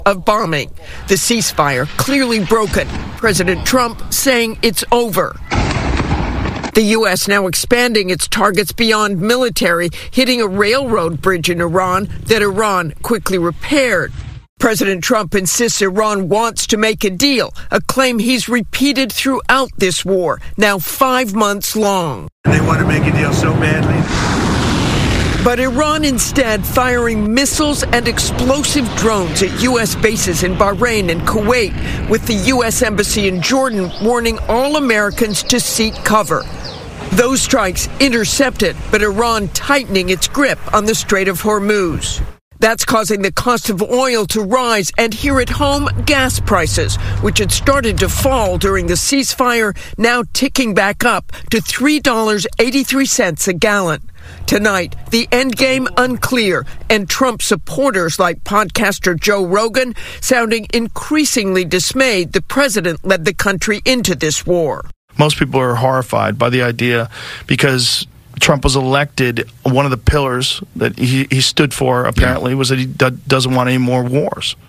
of bombing. The ceasefire clearly broken. President Trump saying it's over. The U.S. now expanding its targets beyond military, hitting a railroad bridge in Iran that Iran quickly repaired. President Trump insists Iran wants to make a deal, a claim he's repeated throughout this war, now 5 months long. They want to make a deal so badly. But Iran instead firing missiles and explosive drones at U.S. bases in Bahrain and Kuwait, with the U.S. Embassy in Jordan warning all Americans to seek cover. Those strikes intercepted, but Iran tightening its grip on the Strait of Hormuz. That's causing the cost of oil to rise, and here at home, gas prices, which had started to fall during the ceasefire, now ticking back up to $3.83 a gallon. Tonight, the endgame unclear, and Trump supporters like podcaster Joe Rogan sounding increasingly dismayed the president led the country into this war. Most people are horrified by the idea because Trump was elected. One of the pillars that he stood for, apparently, was that he doesn't want any more wars.